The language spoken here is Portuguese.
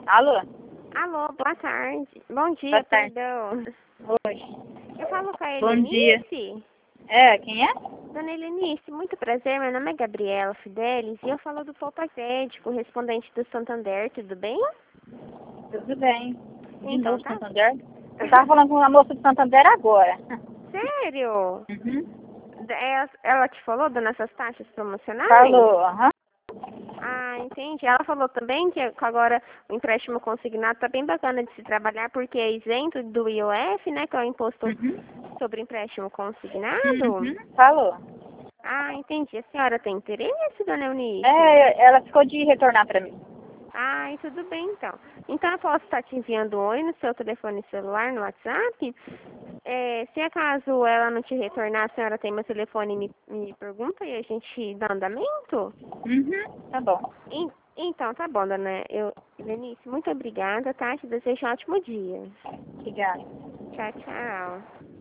Alô? Alô, boa tarde. Bom dia, Boa tarde. perdão. Oi. Eu falo com a Bom dia. Helenice. É, quem é? Dona Helenice, muito prazer. Meu nome é Gabriela Fidelis e eu falo do Poupa Crédito, correspondente do Santander, tudo bem? Tudo bem. De Então, novo, tá. Santander? Eu tava falando com a moça do Santander agora. Sério? Uhum. Ela te falou das nossas taxas promocionais? Falou, aham. Ah, entendi. Ela falou também que agora o empréstimo consignado tá bem bacana de se trabalhar porque é isento do IOF, né, que é o imposto Uhum. sobre empréstimo consignado. Uhum. Falou. Ah, entendi. A senhora tem interesse, dona Eunice? Ela ficou de retornar pra mim. Ah, e tudo bem então. Então eu posso estar te enviando um oi no seu telefone celular, no WhatsApp. Se acaso ela não te retornar, a senhora tem meu telefone e me pergunta e a gente dá andamento? Uhum. Tá bom. Então, tá bom, dona Eunice. Muito obrigada, tá? Te desejo um ótimo dia. Obrigada. Tchau, tchau.